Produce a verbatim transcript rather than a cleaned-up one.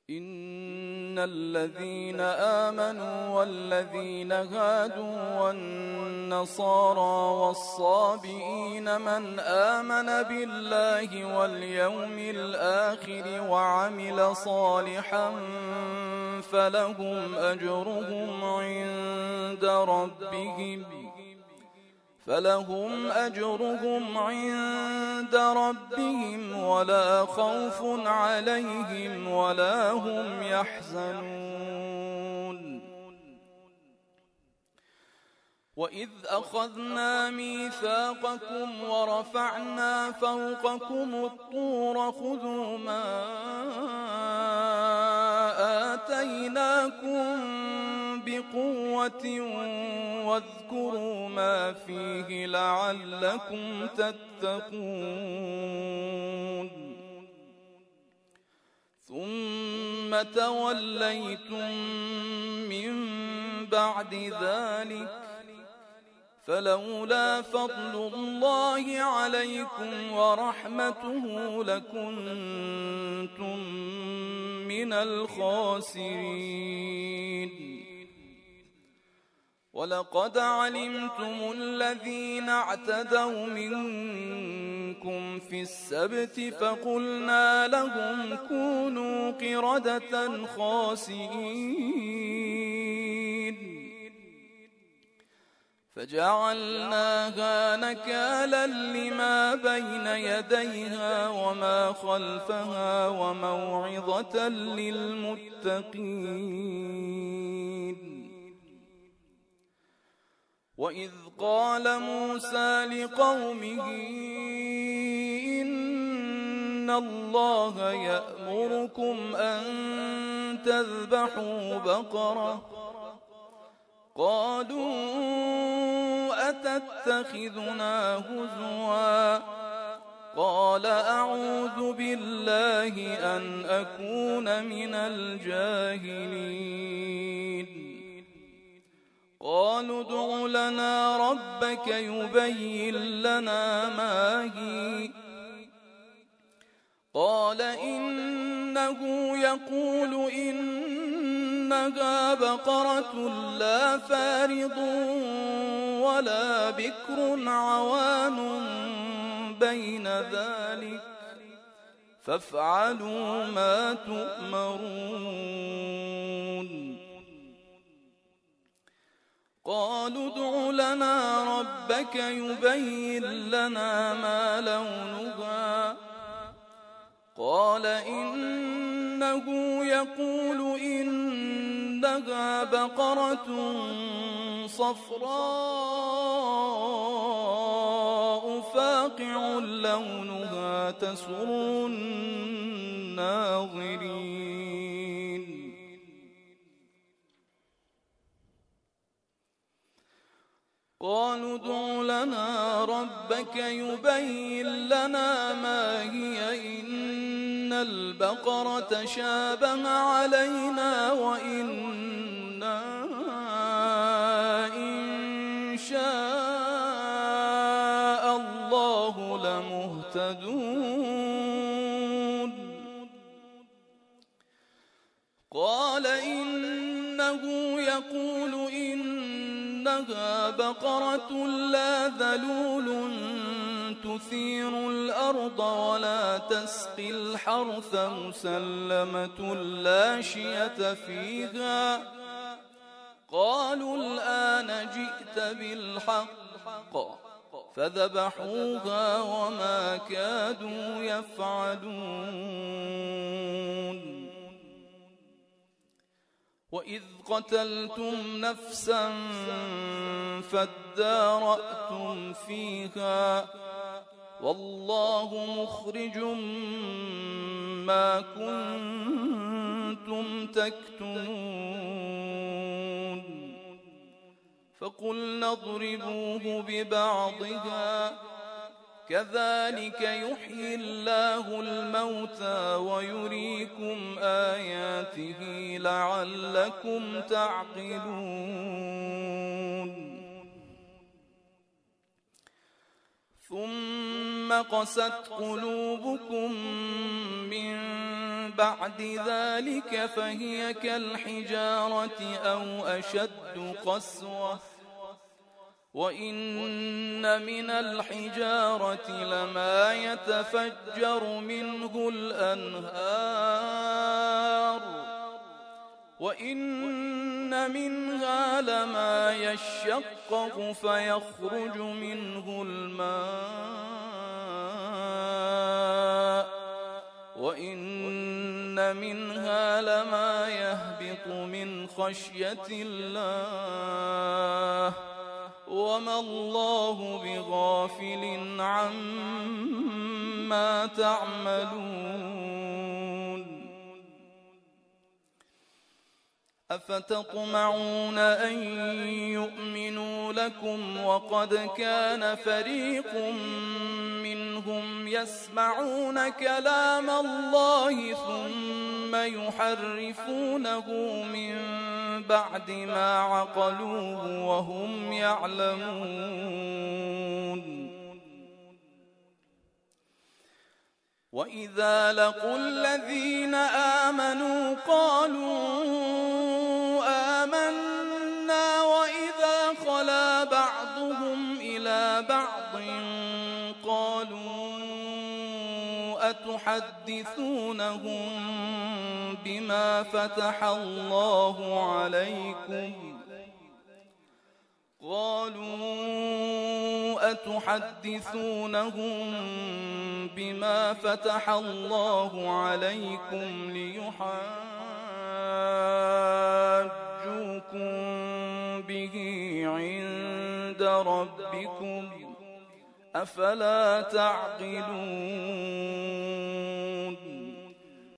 إن الذين آمنوا والذين هادوا والنصارى والصابئين من آمن بالله واليوم الآخر وعمل صالحا فلهم أجرهم عند ربهم فلهم أجرهم عند ربهم ولا خوف عليهم ولا هم يحزنون. وإذ أخذنا ميثاقكم ورفعنا فوقكم الطور خذوا ما آتيناكم بقوة واذكروا ما فيه لعلكم تتقون. ثم توليتم من بعد ذلك فلولا فضل الله عليكم ورحمته لكنتم من الخاسرين. ولقد علمتم الذين اعتدوا منكم في السبت فقلنا لهم كونوا قردة خاسئين فجعلناها نكالا لما بين يديها وما خلفها وموعظة للمتقين. وإذ قال موسى لقومه إن الله يأمركم أن تذبحوا بقرة قالوا أتتخذنا هزوا قال أعوذ بالله أن أكون من الجاهلين. قالوا ادع لنا ربك يبين لنا ما هي قال إنه يقول إنها بقرة لا فارض ولا بكر عوان بين ذلك فافعلوا ما تؤمرون. قالوا ادع لنا ربك يبين لنا ما لونها قال إنه يقول إنها بقرة صفراء فاقع لونها تسر الناظرين. قالوا ادع لنا ربك يبين لنا ما هي إن البقرة شابه علينا وإنا إن شاء الله لمهتدون. قال إنه يقول إنها بقرة لا ذلول تثير الأرض ولا تسقي الحرث مسلمة لا شية فيها. قالوا الآن جئت بالحق فذبحوها وما كادوا يفعلون. وإذ قتلتم نفسا فادارأتم فيها والله مخرج ما كنتم تكتمون. فقلنا اضربوه ببعضها كذلك يحيي الله الموتى ويريكم آياته لعلكم تعقلون. ثم قست قلوبكم من بعد ذلك فهي كالحجارة أو أشد قسوة وإن من الحجارة لما يتفجر منه الأنهار وإن منها لما يشقق فيخرج منه الماء وإن منها لما يهبط من خشية الله وما الله بغافل عما تعملون أفتطمعون أن يؤمنوا لكم وقد كان فريق منهم يسمعون كلام الله ثم يحرفونه من بعد ما عقلوه وهم يعلمون وإذا لقوا الذين آمنوا قالوا آمنا وإذا خلا بعضهم إلى بعض قالوا أتحدثونهم بما فتح الله عليكم قالوا أتحدثونهم بما فتح الله عليكم ليحاجوكم به عند ربكم أفلا تعقلون